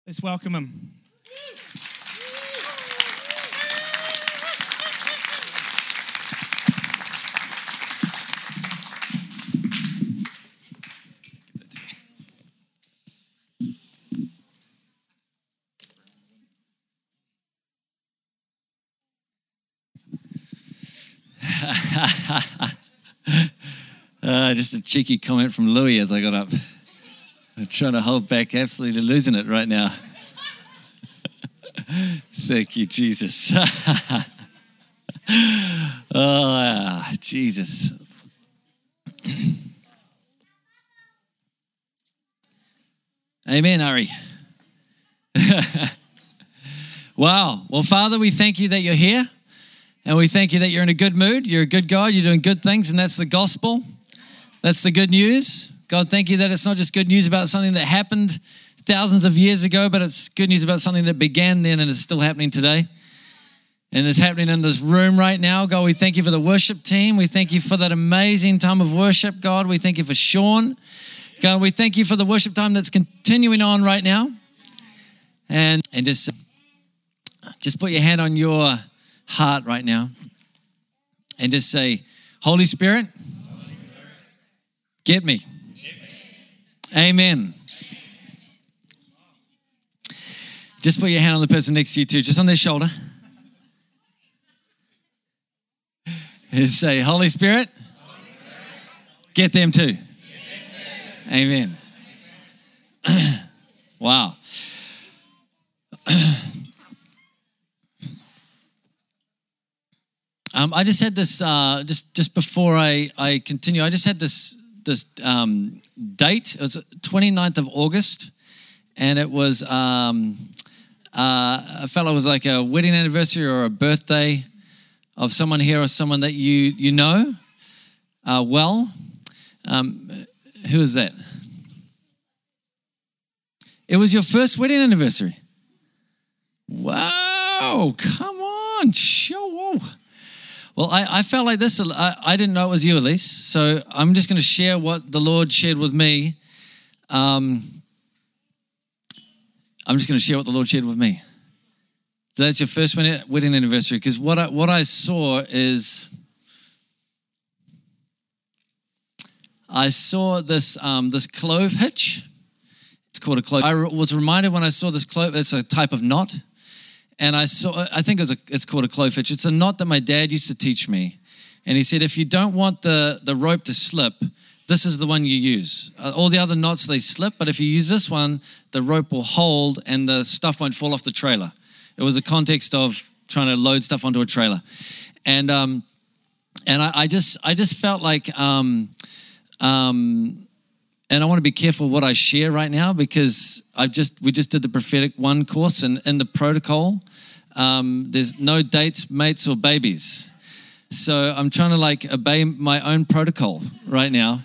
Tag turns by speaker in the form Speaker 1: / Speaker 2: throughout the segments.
Speaker 1: Let's welcome him.
Speaker 2: Just a cheeky comment from Louis as I got up. I'm trying to hold back, absolutely losing it right now. Thank you, Jesus. Oh, Jesus. Amen, Ari. Wow. Well, Father, we thank you that you're here. And we thank you that you're in a good mood. You're a good God. You're doing good things, and that's the gospel. That's the good news. God, thank you that it's not just good news about something that happened thousands of years ago, but it's good news about something that began then and is still happening today. And it's happening in this room right now. God, we thank you for the worship team. We thank you for that amazing time of worship, God. We thank you for Sean. God, we thank you for the worship time that's continuing on right now. And just put your hand on your heart right now and just say, Holy Spirit, get me. Amen. Just put your hand on the person next to you too, just on their shoulder. And say, Holy Spirit, get them too. Amen. Wow. I just had this, just before I continue, I just had this date. It was 29th of August, and it was, I felt it was like a wedding anniversary or a birthday of someone here or someone that you know well. Who is that? It was your first wedding anniversary. Wow, come on, show off. Well, I felt like this. I didn't know it was you, Elise. So I'm just going to share what the Lord shared with me. I'm just going to share what the Lord shared with me. That's your first wedding anniversary. Because what I saw is, I saw this clove hitch. It's called a clove. I was reminded when I saw this clove. It's a type of knot. And I think it's called a clove hitch. It's a knot that my dad used to teach me. And he said, if you don't want the rope to slip, this is the one you use. All the other knots, they slip, but if you use this one, the rope will hold and the stuff won't fall off the trailer. It was a context of trying to load stuff onto a trailer. And I just felt like, and I want to be careful what I share right now because we just did the prophetic one course, and in the protocol, there's no dates, mates, or babies. So I'm trying to obey my own protocol right now,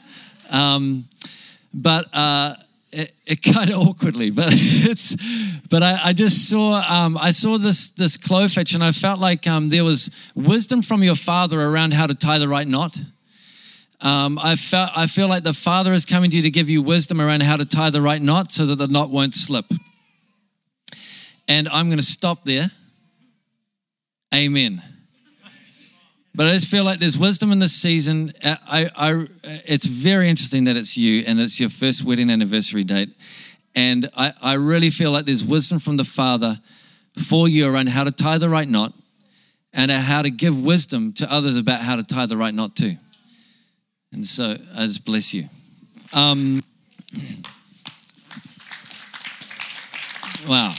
Speaker 2: but it kind of awkwardly. But I just saw I saw this clove hitch, and I felt like there was wisdom from your Father around how to tie the right knot. I feel like the Father is coming to you to give you wisdom around how to tie the right knot so that the knot won't slip. And I'm going to stop there. Amen. But I just feel like there's wisdom in this season. It's very interesting that it's you and it's your first wedding anniversary date. And I really feel like there's wisdom from the Father for you around how to tie the right knot and how to give wisdom to others about how to tie the right knot too. And so I just bless you. Wow.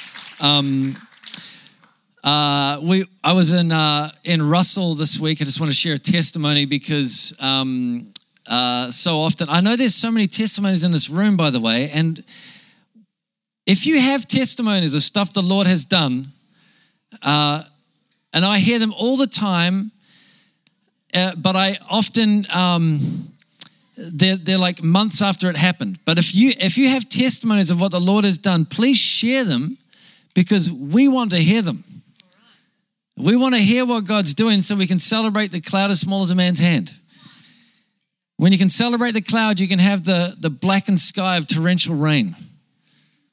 Speaker 2: I was in Russell this week. I just want to share a testimony because so often, I know there's so many testimonies in this room, by the way, and if you have testimonies of stuff the Lord has done, and I hear them all the time, but I often, they're like months after it happened. But if you have testimonies of what the Lord has done, please share them because we want to hear them. We want to hear what God's doing so we can celebrate the cloud as small as a man's hand. When you can celebrate the cloud, you can have the blackened sky of torrential rain.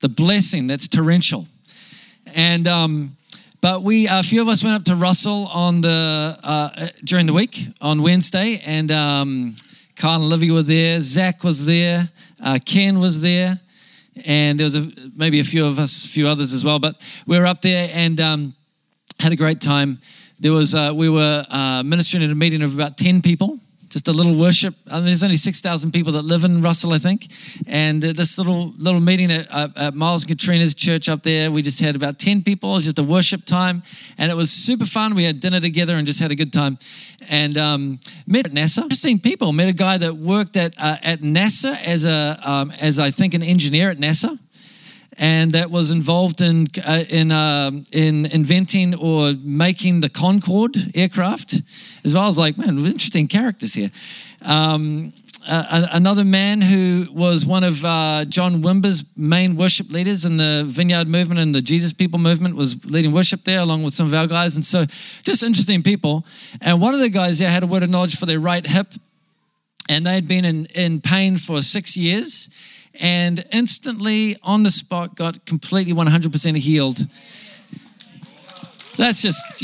Speaker 2: the blessing that's torrential. And but a few of us went up to Russell during the week on Wednesday, and Kyle and Olivia were there. Zach was there. Ken was there, and there was maybe a few others as well. But we were up there and had a great time. There was we were ministering at a meeting of about 10 people. Just a little worship. There's only 6,000 people that live in Russell, I think. And this little meeting at Miles and Katrina's church up there, we just had about 10 people. It was just a worship time. And it was super fun. We had dinner together and just had a good time. And met at NASA. 15 people. Met a guy that worked at NASA as I think an engineer at NASA. And that was involved in inventing or making the Concorde aircraft, as well as like, man, interesting characters here. Another man who was one of John Wimber's main worship leaders in the Vineyard movement and the Jesus People movement was leading worship there along with some of our guys. And so just interesting people. And one of the guys there had a word of knowledge for their right hip, and they'd been in pain for 6 years. And instantly, on the spot, got completely 100% healed. That's just,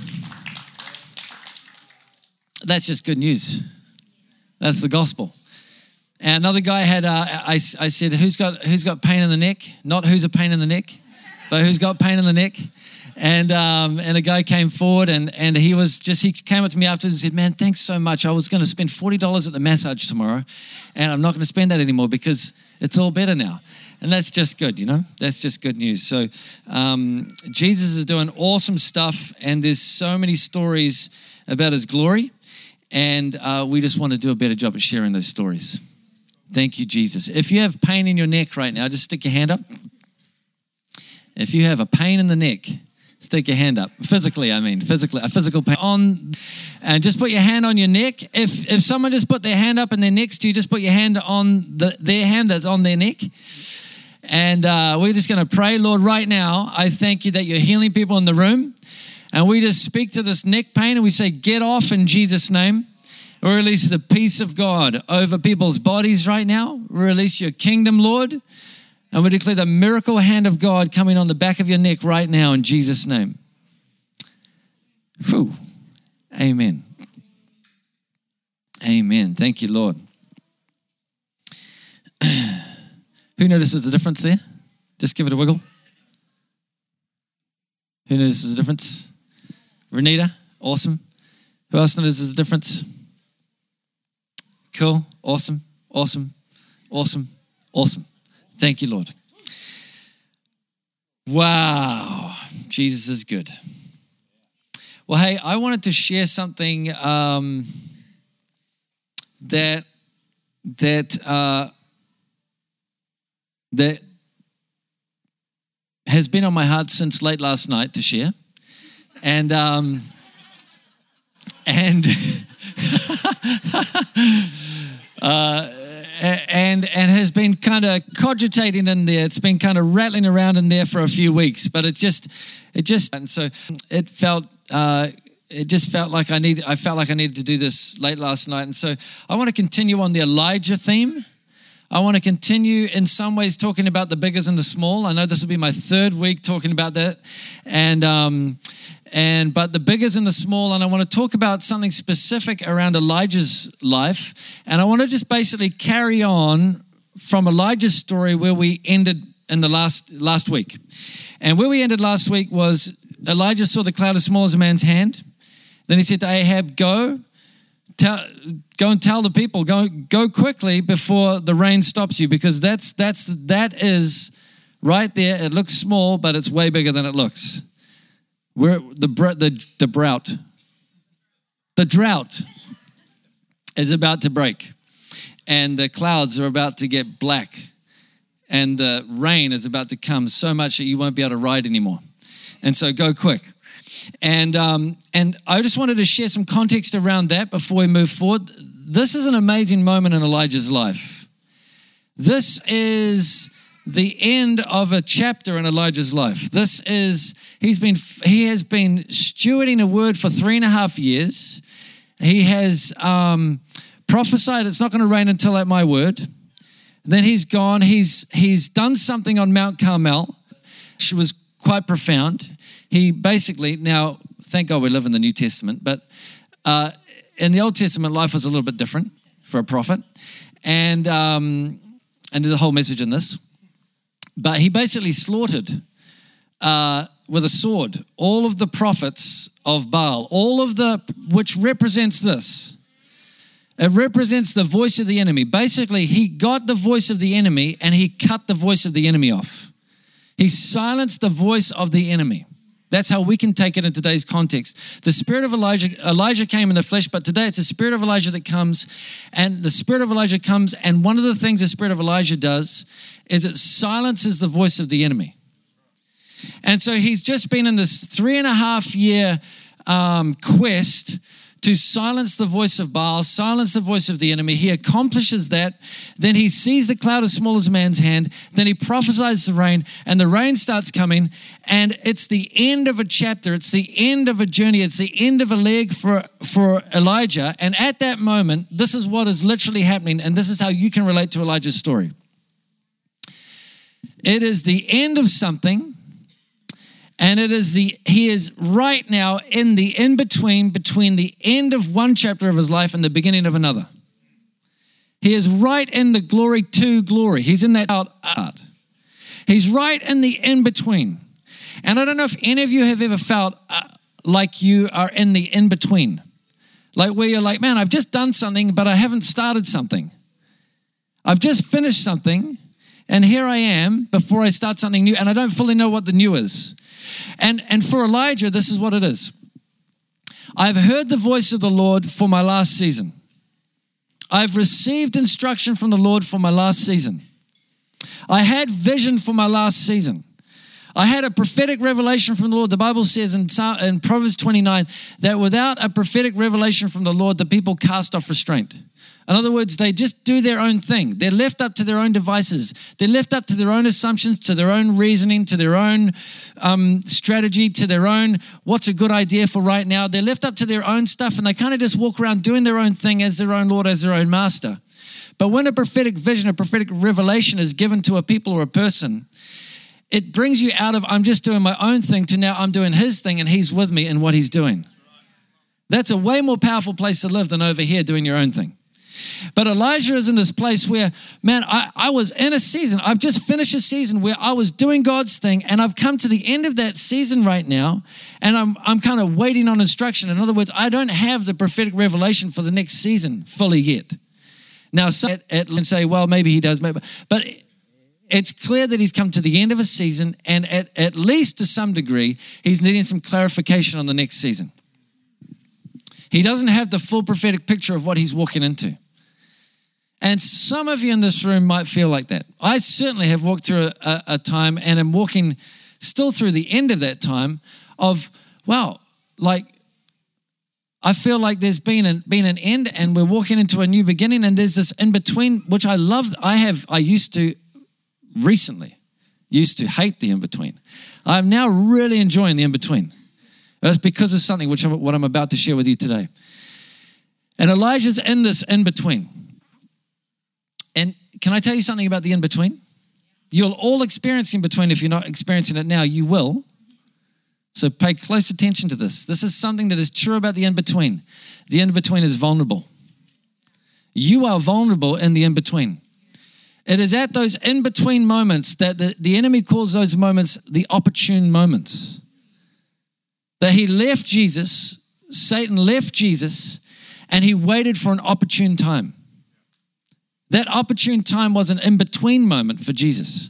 Speaker 2: that's just good news. That's the gospel. And another guy had, I said, who's got pain in the neck? Not who's a pain in the neck, but who's got pain in the neck? And a guy came forward and he came up to me afterwards and said, man, thanks so much. I was going to spend $40 at the massage tomorrow, and I'm not going to spend that anymore because it's all better now. And that's just good, That's just good news. So Jesus is doing awesome stuff, and there's so many stories about his glory, and we just want to do a better job at sharing those stories. Thank you, Jesus. If you have pain in your neck right now, just stick your hand up. If you have a pain in the neck, stick your hand up. Physically, a physical pain. And just put your hand on your neck. If someone just put their hand up and they're next to you, just put your hand on their hand that's on their neck. And we're just going to pray. Lord, right now, I thank you that you're healing people in the room. And we just speak to this neck pain and we say, get off in Jesus' name. We release the peace of God over people's bodies right now. We release your kingdom, Lord. And we declare the miracle hand of God coming on the back of your neck right now in Jesus' name. Whew. Amen. Amen. Thank you, Lord. Who notices the difference there? Just give it a wiggle. Who notices the difference? Renita, awesome. Who else notices the difference? Cool, awesome, awesome, awesome, awesome. Thank you, Lord. Wow, Jesus is good. Well, hey, I wanted to share something that has been on my heart since late last night to share, and has been kind of cogitating in there. It's been kind of rattling around in there for a few weeks, but it just, and so it felt like I felt like I needed to do this late last night. And so I want to continue on the Elijah theme. I want to continue in some ways talking about the biggers and the small. I know this will be my third week talking about that. But the biggers and the small, and I want to talk about something specific around Elijah's life. And I want to just basically carry on from Elijah's story where we ended in the last week. And where we ended last week was Elijah saw the cloud as small as a man's hand. Then he said to Ahab, go and tell the people, go quickly before the rain stops you, because that is right there. It looks small, but it's way bigger than it looks. The drought is about to break, and the clouds are about to get black, and the rain is about to come so much that you won't be able to ride anymore. And so go quick. And I just wanted to share some context around that before we move forward. This is an amazing moment in Elijah's life. This is the end of a chapter in Elijah's life. He has been stewarding a word for 3.5 years. He has prophesied it's not going to rain until at my word. Then he's gone. He's done something on Mount Carmel, which was quite profound. He basically, now, thank God we live in the New Testament, but in the Old Testament, life was a little bit different for a prophet. And there's a whole message in this. But he basically slaughtered with a sword all of the prophets of Baal, which represents this. It represents the voice of the enemy. Basically, he got the voice of the enemy and he cut the voice of the enemy off. He silenced the voice of the enemy. That's how we can take it in today's context. The spirit of Elijah came in the flesh, but today it's the spirit of Elijah that comes, and the spirit of Elijah comes, and one of the things the spirit of Elijah does is it silences the voice of the enemy. And so he's just been in this 3.5 year quest to silence the voice of Baal, silence the voice of the enemy. He accomplishes that. Then he sees the cloud as small as a man's hand. Then he prophesies the rain, and the rain starts coming, and it's the end of a chapter. It's the end of a journey. It's the end of a leg for Elijah. And at that moment, this is what is literally happening, and this is how you can relate to Elijah's story. It is the end of something. And he is right now in the in-between between the end of one chapter of his life and the beginning of another. He is right in the glory to glory. He's in that art. He's right in the in-between. And I don't know if any of you have ever felt like you are in the in-between. Like where you're like, man, I've just done something, but I haven't started something. I've just finished something, and here I am before I start something new, and I don't fully know what the new is. And for Elijah, this is what it is. I've heard the voice of the Lord for my last season. I've received instruction from the Lord for my last season. I had vision for my last season. I had a prophetic revelation from the Lord. The Bible says in Proverbs 29 that without a prophetic revelation from the Lord, the people cast off restraint. In other words, they just do their own thing. They're left up to their own devices. They're left up to their own assumptions, to their own reasoning, to their own strategy, to their own what's a good idea for right now. They're left up to their own stuff, and they kind of just walk around doing their own thing as their own Lord, as their own master. But when a prophetic vision, a prophetic revelation is given to a people or a person, it brings you out of I'm just doing my own thing to now I'm doing his thing and he's with me in what he's doing. That's a way more powerful place to live than over here doing your own thing. But Elijah is in this place where, man, I was in a season. I've just finished a season where I was doing God's thing, and I've come to the end of that season right now, and I'm kind of waiting on instruction. In other words, I don't have the prophetic revelation for the next season fully yet. Now, some and say, well, maybe he does, maybe, but it's clear that he's come to the end of a season, and at least to some degree, he's needing some clarification on the next season. He doesn't have the full prophetic picture of what he's walking into. And some of you in this room might feel like that. I certainly have walked through a time, and I'm walking still through the end of that time of, wow, like I feel like there's been an end and we're walking into a new beginning, and there's this in between, which I love. I used to hate the in between. I'm now really enjoying the in between. That's because of something what I'm about to share with you today. And Elijah's in this in between. And can I tell you something about the in-between? You'll all experience in-between. If you're not experiencing it now, you will. So pay close attention to this. This is something that is true about the in-between. The in-between is vulnerable. You are vulnerable in the in-between. It is at those in-between moments that the enemy calls those moments the opportune moments. That he left Jesus, Satan left Jesus, and he waited for an opportune time. That opportune time was an in-between moment for Jesus.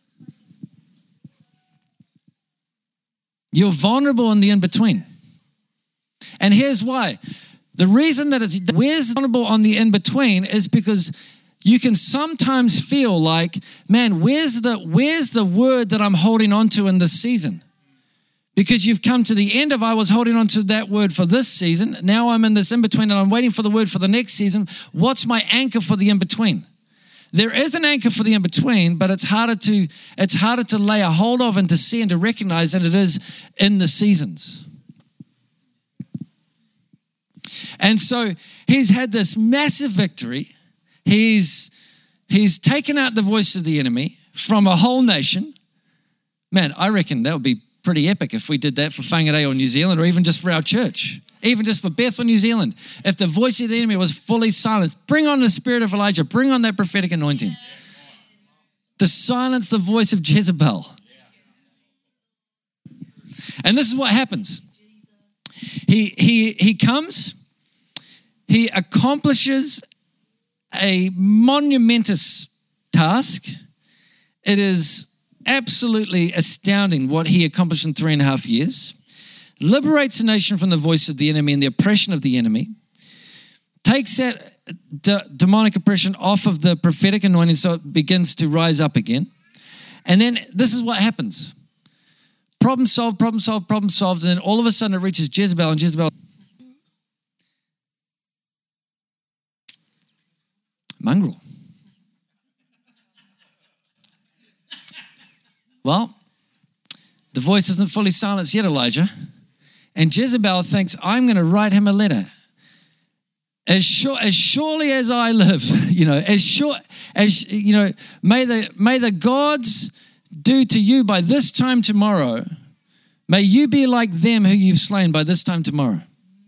Speaker 2: You're vulnerable in the in-between. And here's why. The reason that we're vulnerable on the in-between is because you can sometimes feel like, man, where's the word that I'm holding on to in this season? Because you've come to the end of, I was holding on to that word for this season. Now I'm in this in-between and I'm waiting for the word for the next season. What's my anchor for the in-between? There is an anchor for the in-between, but it's harder to lay a hold of and to see and to recognize than it is in the seasons. And so he's had this massive victory. He's He's taken out the voice of the enemy from a whole nation. Man, I reckon that would be pretty epic if we did that for Whangarei or New Zealand, or even just for our church, even just for Bethel, New Zealand. If the voice of the enemy was fully silenced, bring on the spirit of Elijah, bring on that prophetic anointing to silence the voice of Jezebel. And this is what happens. He comes, he accomplishes a monumentous task. It is absolutely astounding what he accomplished in 3.5 years. Liberates the nation from the voice of the enemy and the oppression of the enemy. Takes that demonic oppression off of the prophetic anointing so it begins to rise up again. And then this is what happens. Problem solved, problem solved, problem solved. And then all of a sudden it reaches Jezebel, and Jezebel, mongrel. Well, the voice isn't fully silenced yet, Elijah. And Jezebel thinks, I'm going to write him a letter. As surely as I live, may the gods do to you by this time tomorrow, may you be like them who you've slain by this time tomorrow.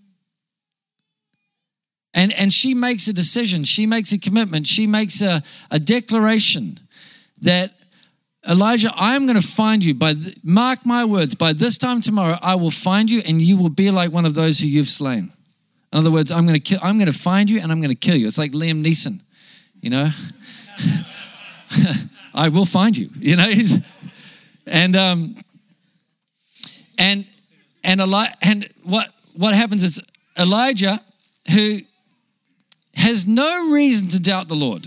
Speaker 2: And she makes a decision. She makes a commitment. She makes a declaration that, Elijah, I am going to find you. Mark my words, by this time tomorrow, I will find you and you will be like one of those who you've slain. In other words, I'm going to find you and I'm going to kill you. It's like Liam Neeson, I will find you, and what happens is Elijah, who has no reason to doubt the Lord.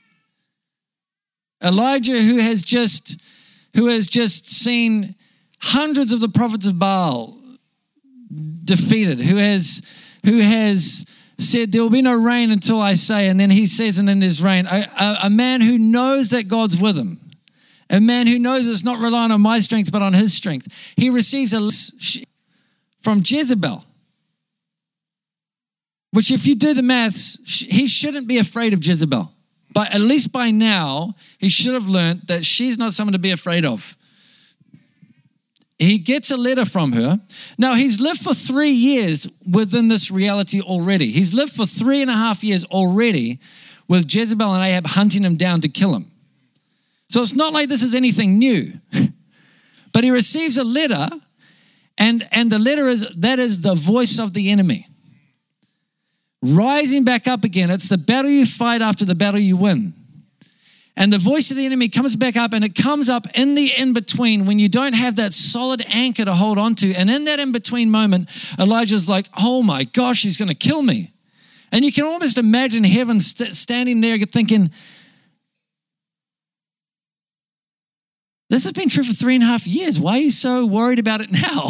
Speaker 2: Elijah, who has just seen hundreds of the prophets of Baal defeated, who has said there will be no rain until I say, and then he says, and then there's rain. A man who knows that God's with him, a man who knows it's not relying on my strength but on his strength. He receives a list from Jezebel, which, if you do the maths, he shouldn't be afraid of Jezebel. But at least by now, he should have learned that she's not someone to be afraid of. He gets a letter from her. Now, he's lived for 3 years within this reality already. He's lived for 3.5 years already with Jezebel and Ahab hunting him down to kill him. So it's not like this is anything new. But he receives a letter, and the letter is the voice of the enemy. Rising back up again. It's the battle you fight after the battle you win. And the voice of the enemy comes back up, and it comes up in the in-between when you don't have that solid anchor to hold on to. And in that in-between moment, Elijah's like, oh my gosh, he's going to kill me. And you can almost imagine heaven standing there thinking, this has been true for 3.5 years. Why are you so worried about it now?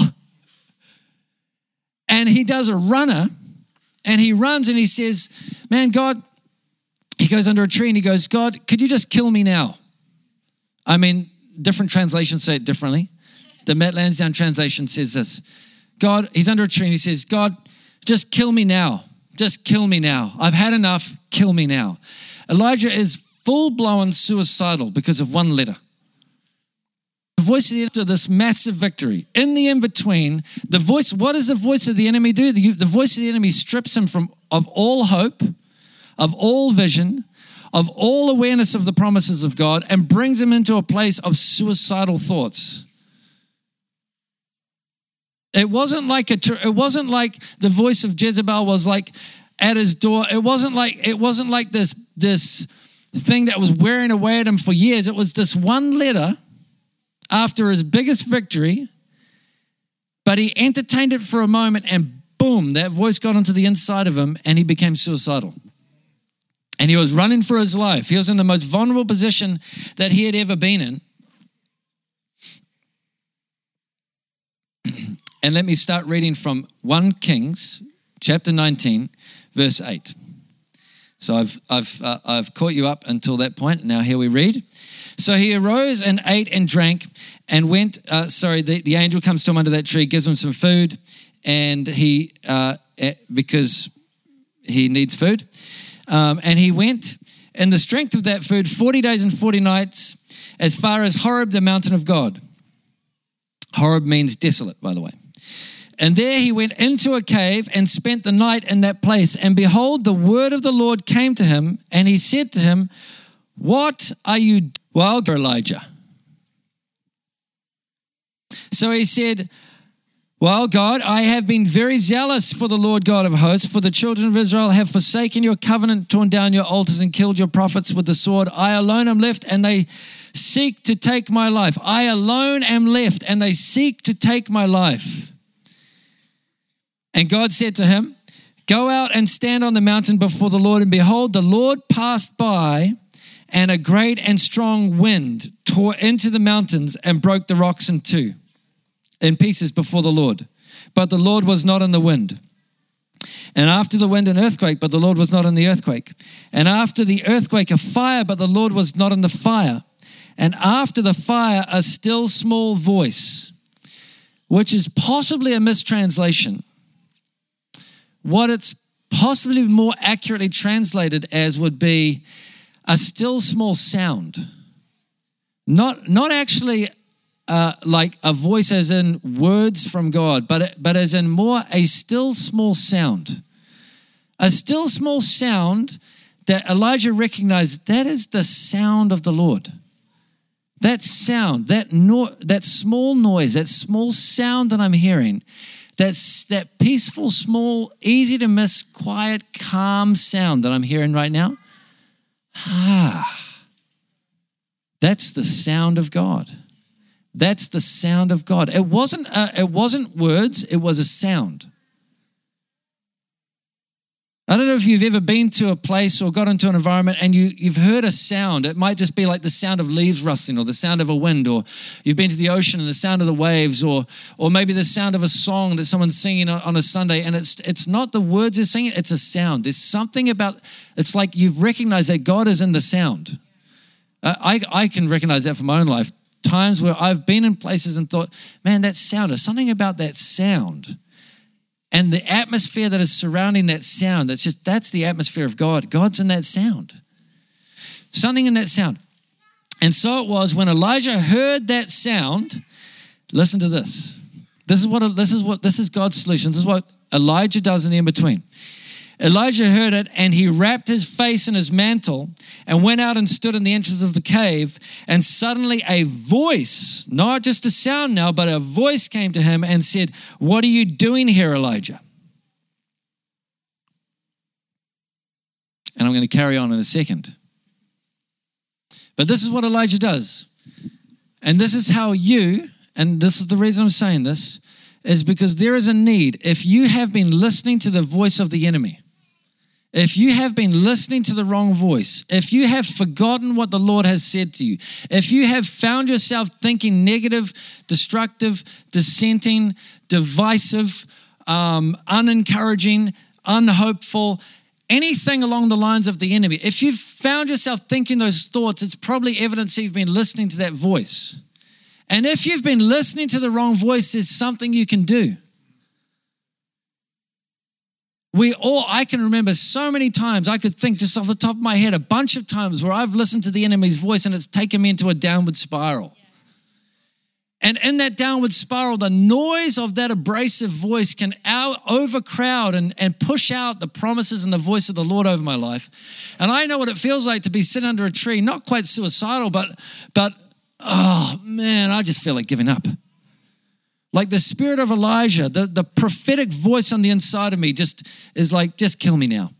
Speaker 2: And he does a runner. And he runs and he says, man, God, he goes under a tree and he goes, God, could you just kill me now? I mean, different translations say it differently. The Matt Lansdowne translation says this. God, he's under a tree and he says, God, just kill me now. Just kill me now. I've had enough. Kill me now. Elijah is full-blown suicidal because of one letter. The voice of the enemy, this massive victory. In the in-between, the voice, what does the voice of the enemy do? The voice of the enemy strips him of all hope, of all vision, of all awareness of the promises of God, and brings him into a place of suicidal thoughts. It wasn't like the voice of Jezebel was like at his door. It wasn't like this thing that was wearing away at him for years. It was this one letter after his biggest victory, but he entertained it for a moment, and boom, that voice got into the inside of him and he became suicidal. And he was running for his life. He was in the most vulnerable position that he had ever been in. And let me start reading from 1 Kings chapter 19, verse 8. So I've caught you up until that point. Now here we read. So he arose and ate and drank and went, the angel comes to him under that tree, gives him some food, and because he needs food. And he went and the strength of that food 40 days and 40 nights as far as Horeb, the mountain of God. Horeb means desolate, by the way. And there he went into a cave and spent the night in that place. And behold, the word of the Lord came to him, and he said to him, what are you doing? Well, Elijah. So he said, well, God, I have been very zealous for the Lord God of hosts, for the children of Israel have forsaken your covenant, torn down your altars, and killed your prophets with the sword. I alone am left, and they seek to take my life. I alone am left, and they seek to take my life. And God said to him, go out and stand on the mountain before the Lord. And behold, the Lord passed by, and a great and strong wind tore into the mountains and broke the rocks in pieces before the Lord. But the Lord was not in the wind. And after the wind, an earthquake, but the Lord was not in the earthquake. And after the earthquake, a fire, but the Lord was not in the fire. And after the fire, a still small voice, which is possibly a mistranslation. What it's possibly more accurately translated as would be a still small sound. Not actually like a voice as in words from God, but as in more a still small sound. A still small sound that Elijah recognized, that is the sound of the Lord. That sound, that small noise, that small sound that I'm hearing, that peaceful, small, easy to miss, quiet, calm sound that I'm hearing right now. That's the sound of God. That's the sound of God. It wasn't words, it was a sound. I don't know if you've ever been to a place or got into an environment and you've heard a sound. It might just be like the sound of leaves rustling or the sound of a wind, or you've been to the ocean and the sound of the waves, or maybe the sound of a song that someone's singing on a Sunday, and it's not the words they're singing, it's a sound. There's something about, it's like you've recognized that God is in the sound. I can recognize that from my own life. Times where I've been in places and thought, man, that sound, there's something about that sound. And the atmosphere that is surrounding that sound, that's the atmosphere of God. God's in that sound. Something in that sound. And so it was when Elijah heard that sound, listen to this. This is God's solution. This is what Elijah does in the in-between. Elijah heard it, and he wrapped his face in his mantle and went out and stood in the entrance of the cave. And suddenly a voice, not just a sound now, but a voice came to him and said, what are you doing here, Elijah? And I'm going to carry on in a second. But this is what Elijah does. And this is how and this is the reason I'm saying this, is because there is a need. If you have been listening to the voice of the enemy, if you have been listening to the wrong voice, if you have forgotten what the Lord has said to you, if you have found yourself thinking negative, destructive, dissenting, divisive, unencouraging, unhopeful, anything along the lines of the enemy, if you've found yourself thinking those thoughts, it's probably evidence that you've been listening to that voice. And if you've been listening to the wrong voice, there's something you can do. I can remember so many times, I could think just off the top of my head, a bunch of times where I've listened to the enemy's voice and it's taken me into a downward spiral. And in that downward spiral, the noise of that abrasive voice can overcrowd and push out the promises and the voice of the Lord over my life. And I know what it feels like to be sitting under a tree, not quite suicidal, but oh man, I just feel like giving up. Like the spirit of Elijah, the prophetic voice on the inside of me just is like, just kill me now.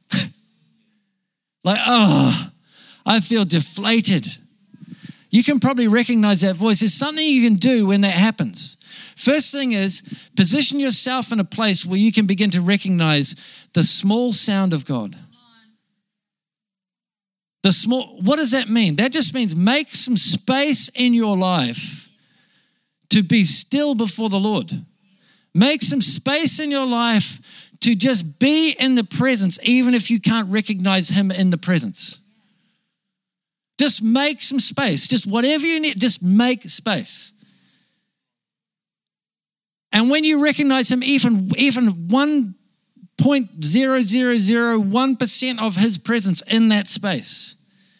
Speaker 2: I feel deflated. You can probably recognize that voice. There's something you can do when that happens. First thing is, position yourself in a place where you can begin to recognize the small sound of God. What does that mean? That just means make some space in your life to be still before the Lord. Make some space in your life to just be in the presence, even if you can't recognize him in the presence. Just make some space. Just whatever you need, just make space. And when you recognize him, even 1.0001% of his presence in that space,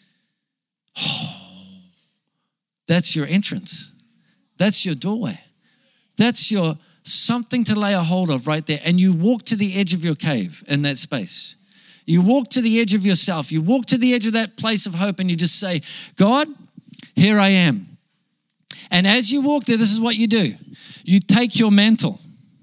Speaker 2: That's your entrance. That's your doorway. That's your something to lay a hold of right there. And you walk to the edge of your cave in that space. You walk to the edge of yourself. You walk to the edge of that place of hope and you just say, God, here I am. And as you walk there, this is what you do. You take your mantle.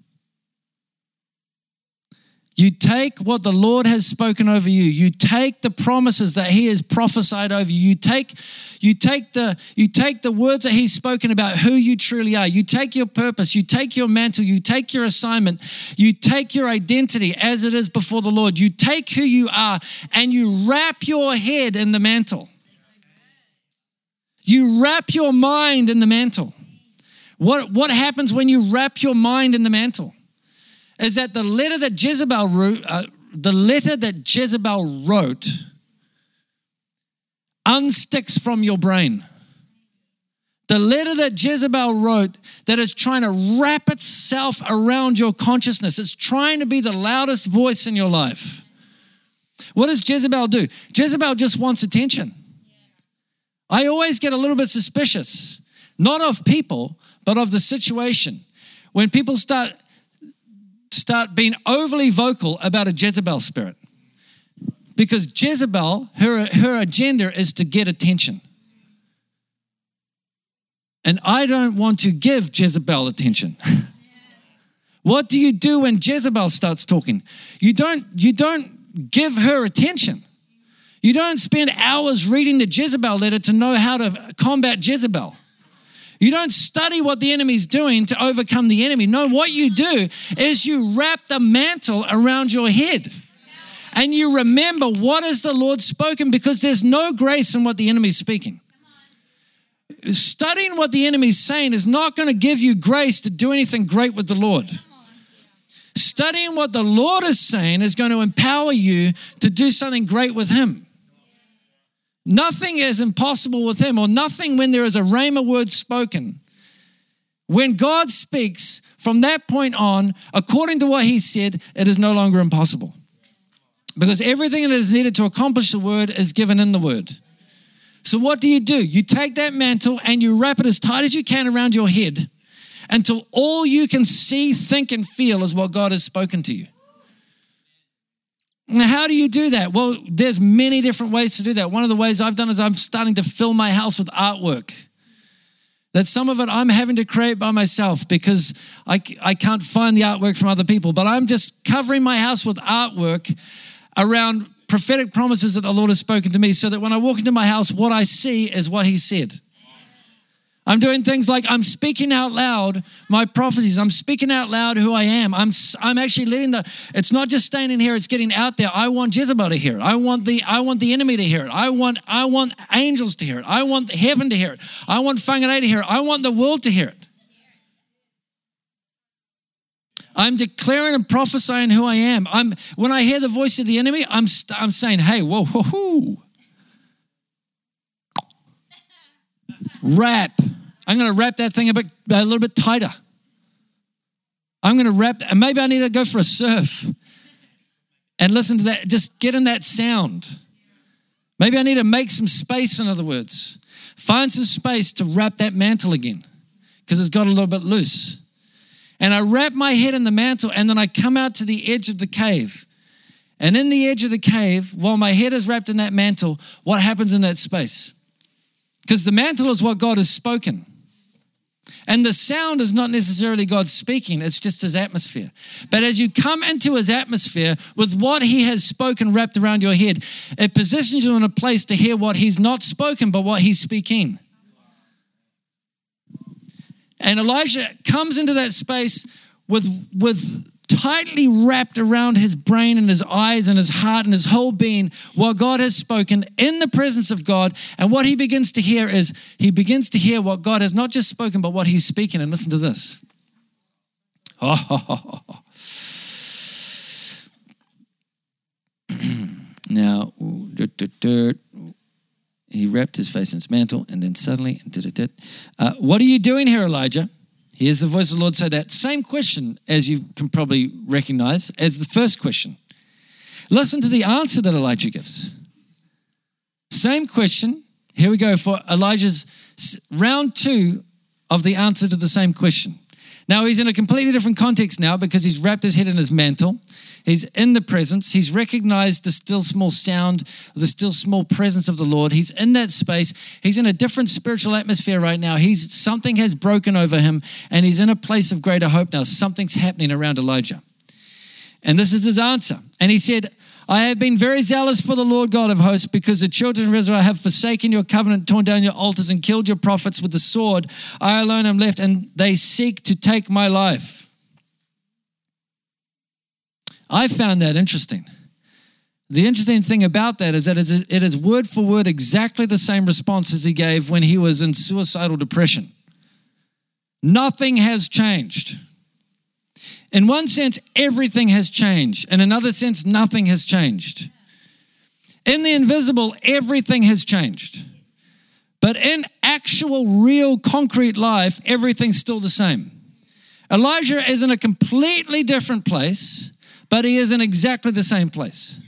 Speaker 2: You take what the Lord has spoken over you. You take the promises that he has prophesied over you. You take the words that he's spoken about who you truly are. You take your purpose. You take your mantle. You take your assignment. You take your identity as it is before the Lord. You take who you are and you wrap your head in the mantle. You wrap your mind in the mantle. What happens when you wrap your mind in the mantle? Is that the letter that Jezebel wrote unsticks from your brain. The letter that Jezebel wrote that is trying to wrap itself around your consciousness. It's trying to be the loudest voice in your life. What does Jezebel do? Jezebel just wants attention. I always get a little bit suspicious, not of people, but of the situation. When people start being overly vocal about a Jezebel spirit. Because Jezebel, her agenda is to get attention. And I don't want to give Jezebel attention. What do you do when Jezebel starts talking? You don't give her attention. You don't spend hours reading the Jezebel letter to know how to combat Jezebel. You don't study what the enemy's doing to overcome the enemy. No, what you do is you wrap the mantle around your head. And you remember what has the Lord spoken, because there's no grace in what the enemy's speaking. Studying what the enemy's saying is not going to give you grace to do anything great with the Lord. Studying what the Lord is saying is going to empower you to do something great with him. Nothing is impossible with him, or nothing when there is a rhema word spoken. When God speaks, from that point on, according to what he said, it is no longer impossible. Because everything that is needed to accomplish the word is given in the word. So what do? You take that mantle and you wrap it as tight as you can around your head until all you can see, think, and feel is what God has spoken to you. Now, how do you do that? Well, there's many different ways to do that. One of the ways I've done is I'm starting to fill my house with artwork. That some of it I'm having to create by myself because I can't find the artwork from other people. But I'm just covering my house with artwork around prophetic promises that the Lord has spoken to me, so that when I walk into my house, what I see is what he said. I'm doing things like I'm speaking out loud my prophecies. I'm speaking out loud who I am. I'm actually letting it's not just staying in here, it's getting out there. I want Jezebel to hear it. I want the enemy to hear it. I want angels to hear it. I want heaven to hear it. I want Whangarei to hear it. I want the world to hear it. I'm declaring and prophesying who I am. When I hear the voice of the enemy, I'm saying, hey, whoa, whoa, whoa. Wrap. I'm going to wrap that thing a little bit tighter. I'm going to wrap, and maybe I need to go for a surf and listen to that, just get in that sound. Maybe I need to make some space, in other words. Find some space to wrap that mantle again, because it's got a little bit loose. And I wrap my head in the mantle, and then I come out to the edge of the cave. And in the edge of the cave, while my head is wrapped in that mantle, what happens in that space? Because the mantle is what God has spoken. And the sound is not necessarily God speaking, it's just his atmosphere. But as you come into his atmosphere with what he has spoken wrapped around your head, it positions you in a place to hear what he's not spoken, but what he's speaking. And Elijah comes into that space with tightly wrapped around his brain and his eyes and his heart and his whole being what God has spoken in the presence of God. And what he begins to hear is he begins to hear what God has not just spoken, but what he's speaking. And listen to this. Now, he wrapped his face in his mantle, and then suddenly, what are you doing here, Elijah? Here's the voice of the Lord say that. Same question, as you can probably recognize, as the first question. Listen to the answer that Elijah gives. Same question. Here we go for Elijah's round 2 of the answer to the same question. Now, he's in a completely different context now because he's wrapped his head in his mantle. He's in the presence. He's recognized the still small sound, the still small presence of the Lord. He's in that space. He's in a different spiritual atmosphere right now. Something has broken over him, and he's in a place of greater hope now. Something's happening around Elijah. And this is his answer. And he said, I have been very zealous for the Lord God of hosts because the children of Israel have forsaken your covenant, torn down your altars, and killed your prophets with the sword. I alone am left, and they seek to take my life. I found that interesting. The interesting thing about that is that it is word for word exactly the same response as he gave when he was in suicidal depression. Nothing has changed. In one sense, everything has changed. In another sense, nothing has changed. In the invisible, everything has changed. But in actual, real, concrete life, everything's still the same. Elijah is in a completely different place, but he is in exactly the same place.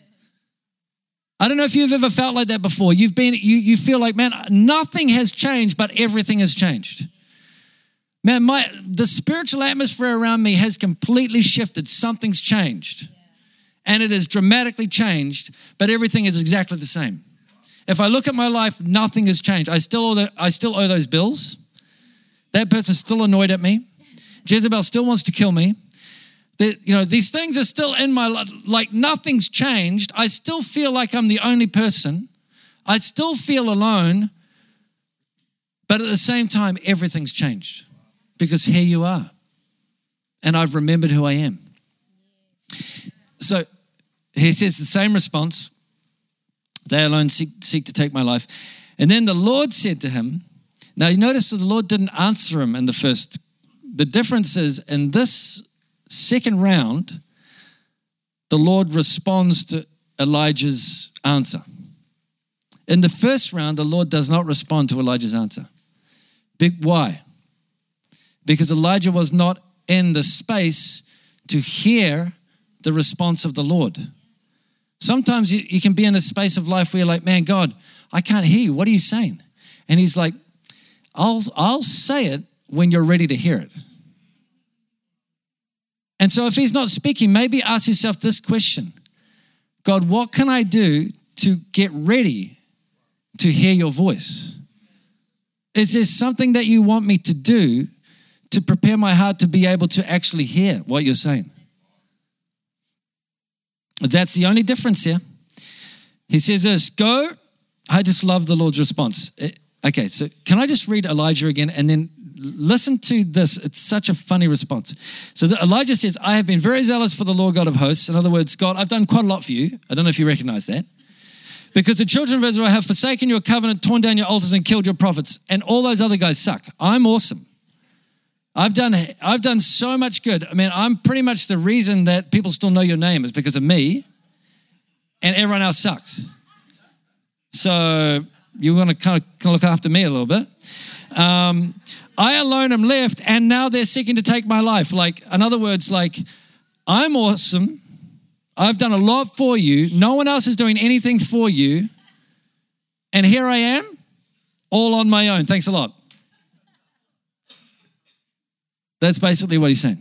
Speaker 2: I don't know if you've ever felt like that before. You feel like, man, nothing has changed, but everything has changed. Man, the spiritual atmosphere around me has completely shifted. Something's changed. And it has dramatically changed, but everything is exactly the same. If I look at my life, nothing has changed. I still owe those bills. That person's still annoyed at me. Jezebel still wants to kill me. These things are still in my life. Like nothing's changed. I still feel like I'm the only person. I still feel alone. But at the same time, everything's changed. Because here you are. And I've remembered who I am. So he says the same response. They alone seek to take my life. And then the Lord said to him, now you notice that the Lord didn't answer him in the first. The difference is in this second round, the Lord responds to Elijah's answer. In the first round, the Lord does not respond to Elijah's answer. Why? Because Elijah was not in the space to hear the response of the Lord. Sometimes you can be in a space of life where you're like, man, God, I can't hear you. What are you saying? And he's like, I'll say it when you're ready to hear it. And so if he's not speaking, maybe ask yourself this question. God, what can I do to get ready to hear your voice? Is there something that you want me to do to prepare my heart to be able to actually hear what you're saying? That's the only difference here. He says this, go. I just love the Lord's response. Okay, so can I just read Elijah again and then listen to this? It's such a funny response. So Elijah says, I have been very zealous for the Lord God of hosts. In other words, God, I've done quite a lot for you. I don't know if you recognize that. Because the children of Israel have forsaken your covenant, torn down your altars, and killed your prophets. And all those other guys suck. I'm awesome. I've done so much good. I mean, I'm pretty much the reason that people still know your name is because of me, and everyone else sucks. So you want to kind of look after me a little bit. I alone am left, and now they're seeking to take my life. Like, in other words, like, I'm awesome. I've done a lot for you. No one else is doing anything for you. And here I am, all on my own. Thanks a lot. That's basically what he's saying.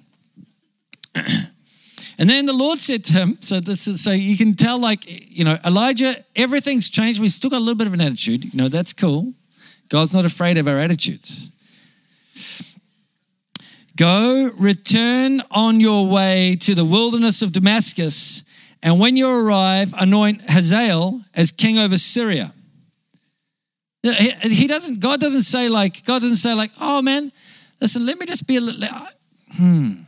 Speaker 2: And then the Lord said to him, so you can tell, like, Elijah, everything's changed. We've still got a little bit of an attitude. That's cool. God's not afraid of our attitudes. Go, return on your way to the wilderness of Damascus, and when you arrive, anoint Hazael as king over Syria. God doesn't say like, oh man, listen, let me just be a little, I'm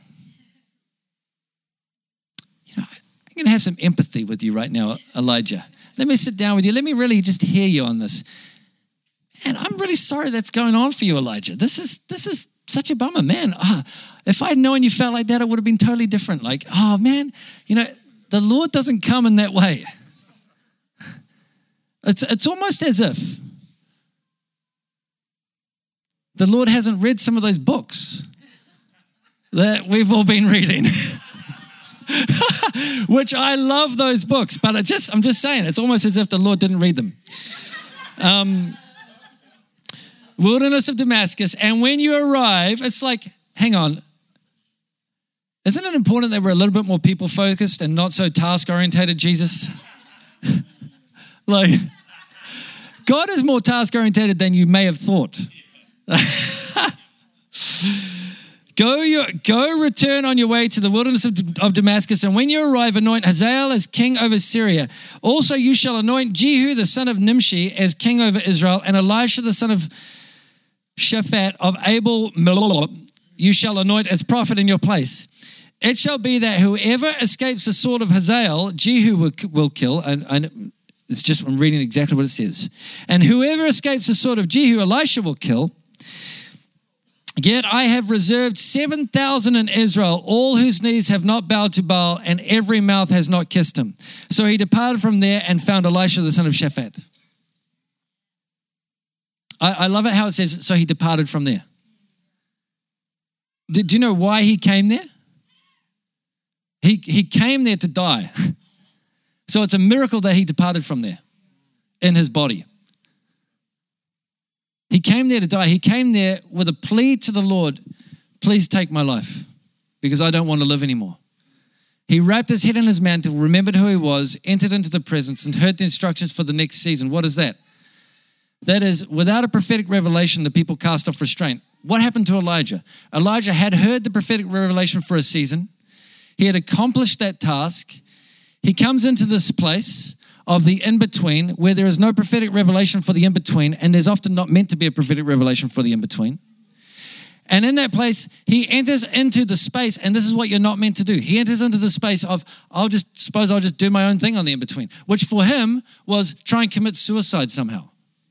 Speaker 2: going to have some empathy with you right now, Elijah. Let me sit down with you. Let me really just hear you on this. And I'm really sorry that's going on for you, Elijah. This is such a bummer, man. If I'd known you felt like that, it would have been totally different. Like, oh man, the Lord doesn't come in that way. It's almost as if the Lord hasn't read some of those books that we've all been reading. Which I love those books, but I'm just saying, it's almost as if the Lord didn't read them. Wilderness of Damascus. And when you arrive, it's like, hang on. Isn't it important that we're a little bit more people-focused and not so task-orientated, Jesus? Like, God is more task-orientated than you may have thought. Go return on your way to the wilderness of Damascus, and when you arrive, anoint Hazael as king over Syria. Also you shall anoint Jehu the son of Nimshi as king over Israel, and Elisha the son of Shaphat of Abel you shall anoint as prophet in your place. It shall be that whoever escapes the sword of Hazael, Jehu will kill. And it's just, I'm reading exactly what it says. And whoever escapes the sword of Jehu, Elisha will kill. Yet I have reserved 7,000 in Israel, all whose knees have not bowed to Baal, and every mouth has not kissed him. So he departed from there and found Elisha the son of Shaphat. I love it how it says, so he departed from there. Do you know why he came there? He came there to die. So it's a miracle that he departed from there in his body. He came there to die. He came there with a plea to the Lord, please take my life because I don't want to live anymore. He wrapped his head in his mantle, remembered who he was, entered into the presence, and heard the instructions for the next season. What is that? That is, without a prophetic revelation, the people cast off restraint. What happened to Elijah? Elijah had heard the prophetic revelation for a season. He had accomplished that task. He comes into this place of the in-between where there is no prophetic revelation for the in-between, and there's often not meant to be a prophetic revelation for the in-between. And in that place, he enters into the space, and this is what you're not meant to do. He enters into the space of, I'll just do my own thing on the in-between, which for him was try and commit suicide somehow.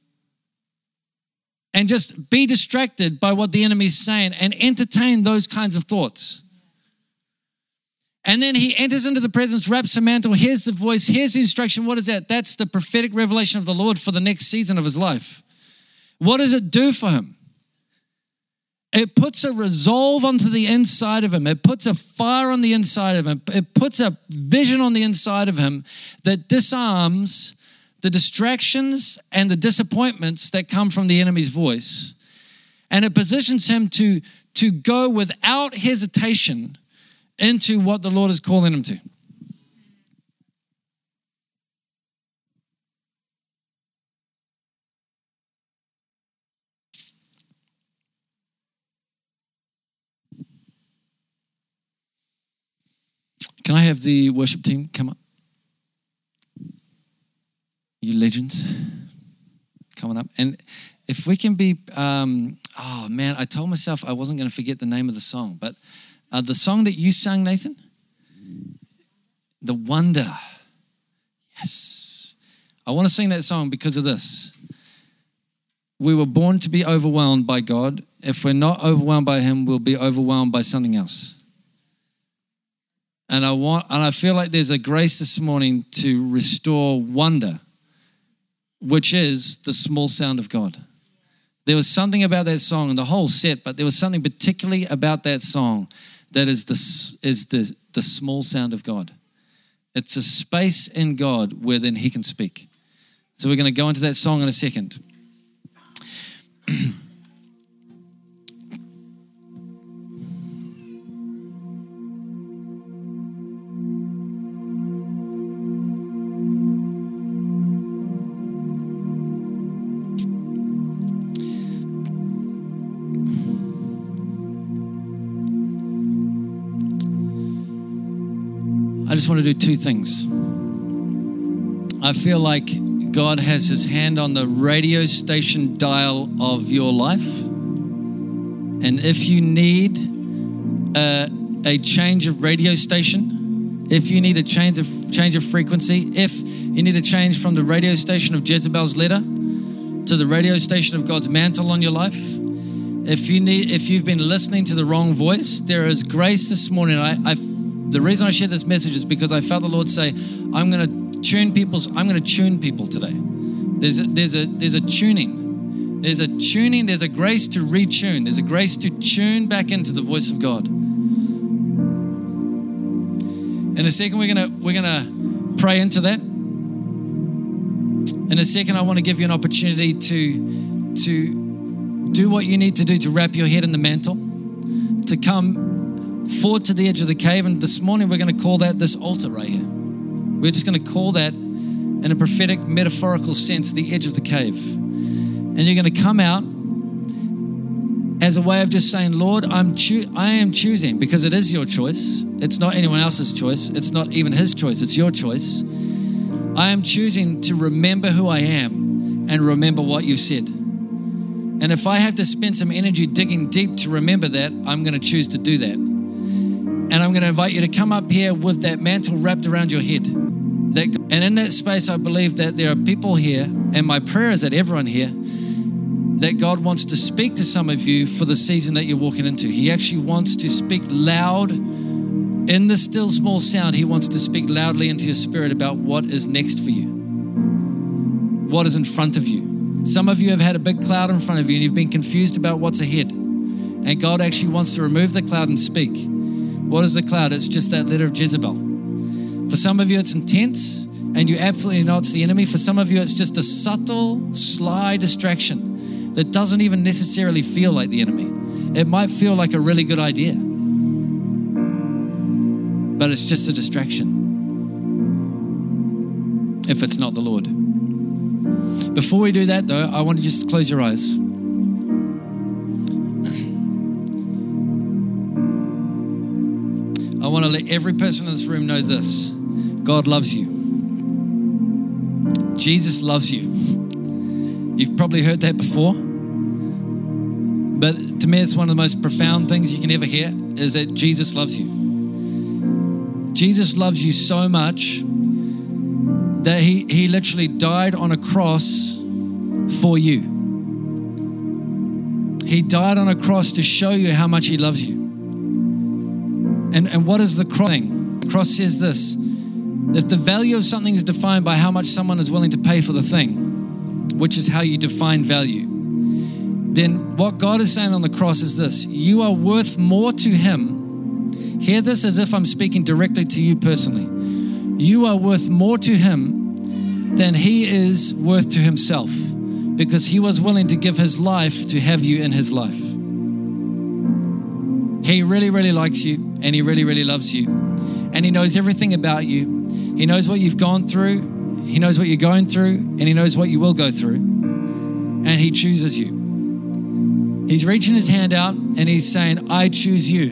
Speaker 2: And just be distracted by what the enemy is saying and entertain those kinds of thoughts. And then he enters into the presence, wraps a mantle, hears the voice, hears the instruction. What is that? That's the prophetic revelation of the Lord for the next season of his life. What does it do for him? It puts a resolve onto the inside of him. It puts a fire on the inside of him. It puts a vision on the inside of him that disarms the distractions and the disappointments that come from the enemy's voice. And it positions him to go without hesitation into what the Lord is calling him to. Can I have the worship team come up? You legends, coming up. And if we can be, I told myself I wasn't going to forget the name of the song, but the song that you sang, Nathan, The Wonder. Yes. I want to sing that song because of this. We were born to be overwhelmed by God. If we're not overwhelmed by him, we'll be overwhelmed by something else. And I feel like there's a grace this morning to restore wonder, which is the small sound of God. There was something about that song and the whole set, but there was something particularly about that song that is the small sound of God. It's a space in God where then he can speak. So we're going to go into that song in a second. I just want to do two things. I feel like God has his hand on the radio station dial of your life. And if you need a change of radio station, if you need a change of frequency, if you need a change from the radio station of Jezebel's letter to the radio station of God's mantle on your life, if you've been listening to the wrong voice, there is grace this morning. The reason I shared this message is because I felt the Lord say, I'm going to tune people today. There's a tuning. There's a tuning, there's a grace to retune. There's a grace to tune back into the voice of God. In a second, we're gonna pray into that. In In a second, I want to give you an opportunity to do what you need to do to wrap your head in the mantle, to come forward to the edge of the cave. And this morning, we're going to call that this altar right here. We're just going to call that, in a prophetic, metaphorical sense, the edge of the cave. And you're going to come out as a way of just saying, Lord, I am choosing, because it is your choice. It's not anyone else's choice. It's not even his choice. It's your choice. I am choosing to remember who I am and remember what you said. And if I have to spend some energy digging deep to remember that, I'm going to choose to do that. And I'm going to invite you to come up here with that mantle wrapped around your head. And in that space, I believe that there are people here, and my prayer is that everyone here, that God wants to speak to some of you for the season that you're walking into. He actually wants to speak loud in the still small sound. He wants to speak loudly into your spirit about what is next for you, what is in front of you. Some of you have had a big cloud in front of you and you've been confused about what's ahead. And God actually wants to remove the cloud and speak. What is the cloud? It's just that letter of Jezebel. For some of you, it's intense and you absolutely know it's the enemy. For some of you, it's just a subtle, sly distraction that doesn't even necessarily feel like the enemy. It might feel like a really good idea, but it's just a distraction if it's not the Lord. Before we do that, though, I want to just close your eyes. I want to let every person in this room know this. God loves you. Jesus loves you. You've probably heard that before. But to me, it's one of the most profound things you can ever hear is that Jesus loves you. Jesus loves you so much that he literally died on a cross for you. He died on a cross to show you how much he loves you. And what is the cross thing? The cross says this: if the value of something is defined by how much someone is willing to pay for the thing, which is how you define value, then what God is saying on the cross is this: you are worth more to him. Hear this as if I'm speaking directly to you personally. You are worth more to him than he is worth to himself, because he was willing to give his life to have you in his life. He really, really likes you, and he really, really loves you. And he knows everything about you. He knows what you've gone through. He knows what you're going through, and he knows what you will go through. And he chooses you. He's reaching his hand out and he's saying, I choose you.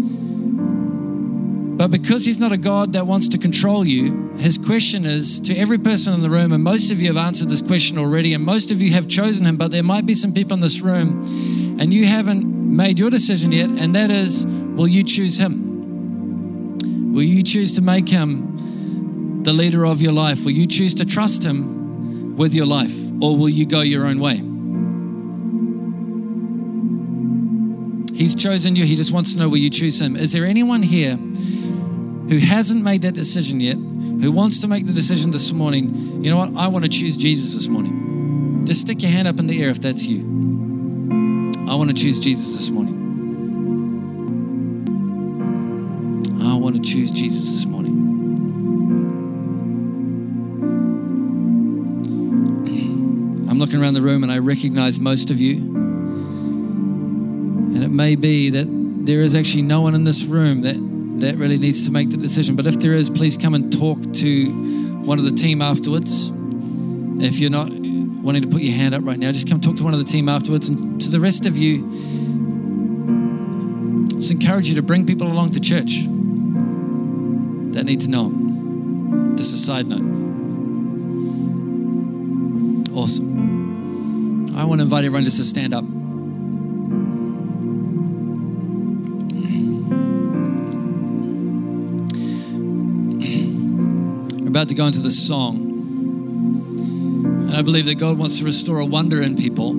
Speaker 2: But because he's not a God that wants to control you, his question is to every person in the room, and most of you have answered this question already, and most of you have chosen him, but there might be some people in this room and you haven't made your decision yet, and that is, will you choose him? Will you choose to make him the leader of your life? Will you choose to trust him with your life, or will you go your own way? He's chosen you. He just wants to know, will you choose him? Is there anyone here who hasn't made that decision yet, who wants to make the decision this morning? You know what? I want to choose Jesus this morning. Just stick your hand up in the air if that's you. I want to choose Jesus this morning. I want to choose Jesus this morning. I'm looking around the room and I recognize most of you. And it may be that there is actually no one in this room that really needs to make the decision. But if there is, please come and talk to one of the team afterwards. If you're not wanting to put your hand up right now, just come talk to one of the team afterwards. And to the rest of you, just encourage you to bring people along to church that need to know him. Just a side note. Awesome. I want to invite everyone just to stand up. We're about to go into this song. And I believe that God wants to restore a wonder in people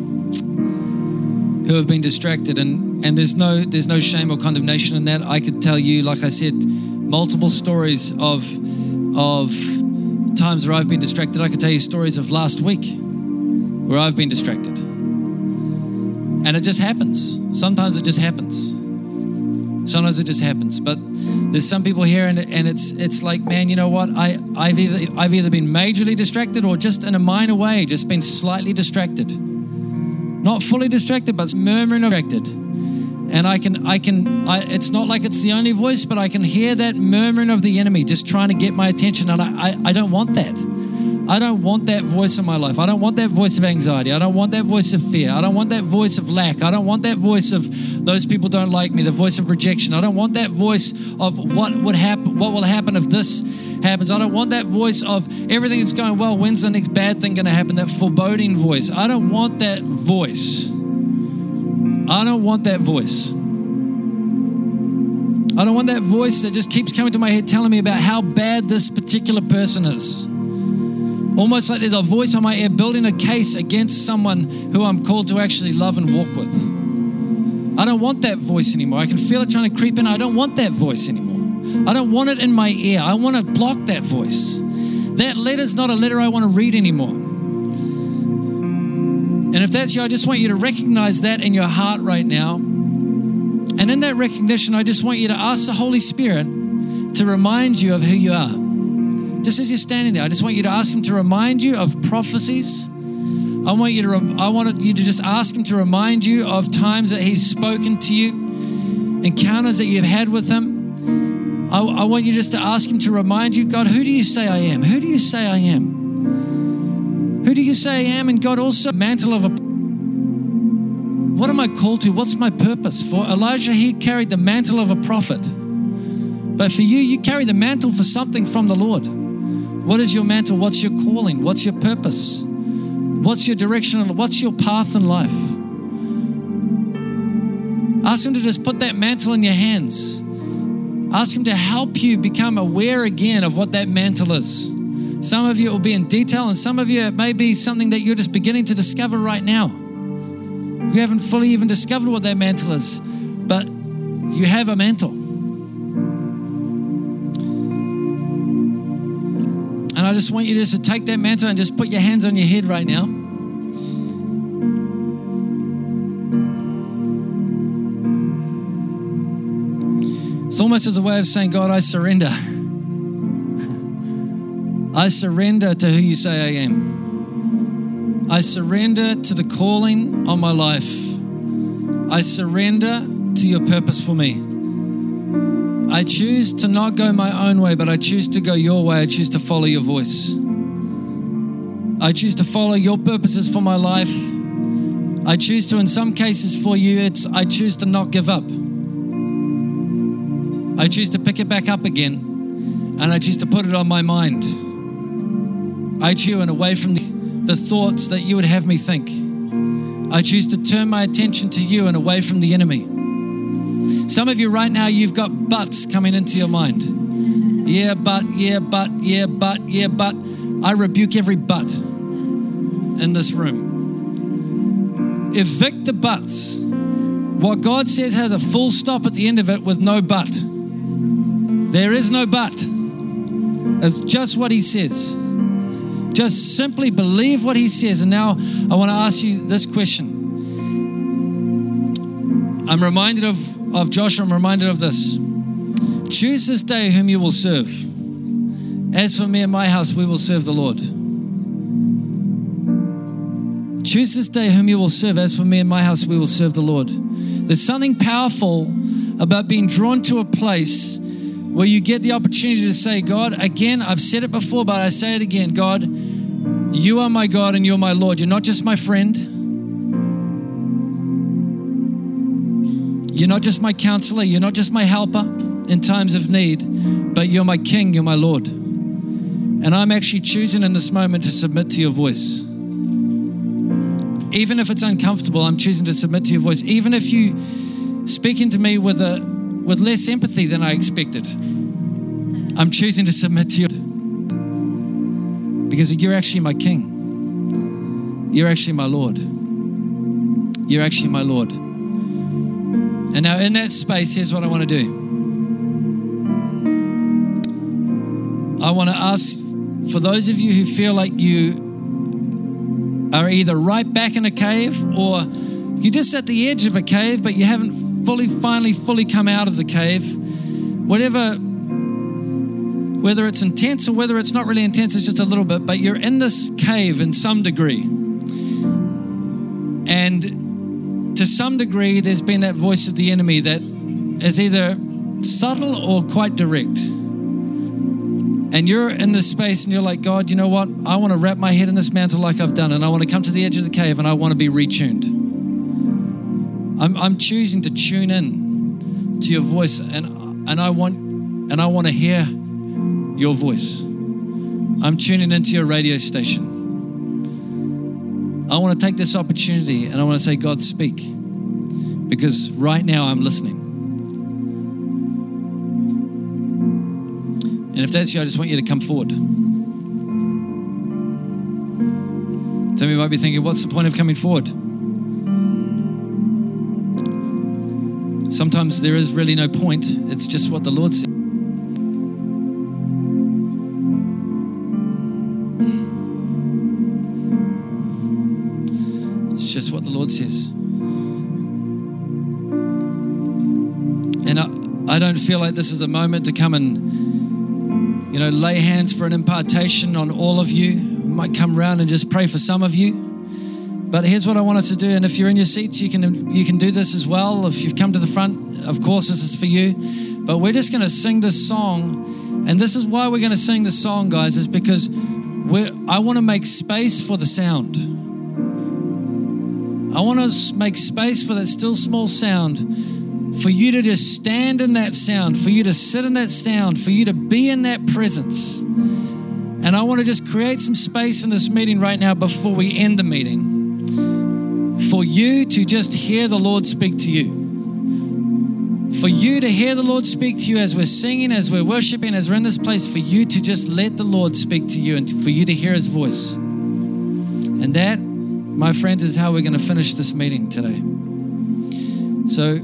Speaker 2: who have been distracted. And there's no shame or condemnation in that. I could tell you, like I said, multiple stories of times where I've been distracted. I could tell you stories of last week where I've been distracted. And it just happens. Sometimes it just happens. Sometimes it just happens. But There's some people here and it's like, man, you know what? I've either been majorly distracted or just in a minor way, just been slightly distracted. Not fully distracted, but murmuring distracted. And it's not like it's the only voice, but I can hear that murmuring of the enemy just trying to get my attention. And I don't want that. I don't want that voice in my life. I don't want that voice of anxiety. I don't want that voice of fear. I don't want that voice of lack. I don't want that voice of those people don't like me, the voice of rejection. I don't want that voice of what will happen if this happens. I don't want that voice of everything that's going well. When's the next bad thing going to happen? That foreboding voice. I don't want that voice. I don't want that voice. I don't want that voice that just keeps coming to my head telling me about how bad this particular person is. Almost like there's a voice on my ear building a case against someone who I'm called to actually love and walk with. I don't want that voice anymore. I can feel it trying to creep in. I don't want that voice anymore. I don't want it in my ear. I want to block that voice. That letter's not a letter I want to read anymore. And if that's you, I just want you to recognize that in your heart right now. And in that recognition, I just want you to ask the Holy Spirit to remind you of who you are. Just as you're standing there, I just want you to ask him to remind you of prophecies. I want you to just ask him to remind you of times that he's spoken to you, encounters that you've had with him. I want you just to ask him to remind you, God, who do you say I am? Who do you say I am? Who do you say I am? And God, also mantle of what am I called to? What's my purpose? For Elijah, he carried the mantle of a prophet. But for you, you carry the mantle for something from the Lord. What is your mantle? What's your calling? What's your purpose? What's your direction? What's your path in life? Ask him to just put that mantle in your hands. Ask him to help you become aware again of what that mantle is. Some of you it will be in detail, and some of you it may be something that you're just beginning to discover right now. You haven't fully even discovered what that mantle is, but you have a mantle. And I just want you just to take that mantle and just put your hands on your head right now. It's almost as a way of saying, God, I surrender. I surrender to who you say I am. I surrender to the calling on my life. I surrender to your purpose for me. I choose to not go my own way, but I choose to go your way. I choose to follow your voice. I choose to follow your purposes for my life. I choose to, in some cases for you, I choose to not give up. I choose to pick it back up again, and I choose to put it on my mind. I choose and away from the thoughts that you would have me think. I choose to turn my attention to you and away from the enemy. Some of you right now, you've got buts coming into your mind. Yeah, but. I rebuke every but in this room. Evict the buts. What God says has a full stop at the end of it with no but. There is no but. It's just what he says. Just simply believe what he says. And now I want to ask you this question. I'm reminded of Joshua. I'm reminded of this. Choose this day whom you will serve. As for me and my house, we will serve the Lord. Choose this day whom you will serve. As for me and my house, we will serve the Lord. There's something powerful about being drawn to a place where you get the opportunity to say, God, again, I've said it before, but I say it again. God, you are my God and you're my Lord. You're not just my friend. You're not just my counselor. You're not just my helper in times of need, but you're my King. You're my Lord. And I'm actually choosing in this moment to submit to your voice. Even if it's uncomfortable, I'm choosing to submit to your voice. Even if you speaking to me with less empathy than I expected, I'm choosing to submit to you because you're actually my King. You're actually my Lord. You're actually my Lord. And now in that space, here's what I want to do. I want to ask for those of you who feel like you are either right back in a cave or you're just at the edge of a cave, but you haven't fully come out of the cave. whatever, whether it's intense or whether it's not really intense, it's just a little bit, but you're in this cave in some degree. And to some degree, there's been that voice of the enemy that is either subtle or quite direct. And you're in this space and you're like, God, you know what? I want to wrap my head in this mantle like I've done, and I want to come to the edge of the cave and I want to be retuned. I'm choosing to tune in to your voice, and I want to hear your voice. I'm tuning into your radio station. I want to take this opportunity and I want to say, God, speak, because right now I'm listening. And if that's you, I just want you to come forward. Some of you might be thinking, what's the point of coming forward? Sometimes there is really no point. It's just what the Lord said. It's just what the Lord says. And I don't feel like this is a moment to come and lay hands for an impartation on all of you. I might come around and just pray for some of you. But here's what I want us to do. And if you're in your seats, you can do this as well. If you've come to the front, of course, this is for you. But we're just going to sing this song. And this is why we're going to sing this song, guys, is because I want to make space for the sound. I want to make space for that still small sound, for you to just stand in that sound, for you to sit in that sound, for you to be in that presence. And I want to just create some space in this meeting right now before we end the meeting, for you to just hear the Lord speak to you. For you to hear the Lord speak to you as we're singing, as we're worshiping, as we're in this place, for you to just let the Lord speak to you and for you to hear his voice. And that, my friends, is how we're going to finish this meeting today. So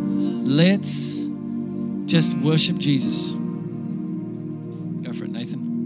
Speaker 2: let's just worship Jesus. Go for it, Nathan.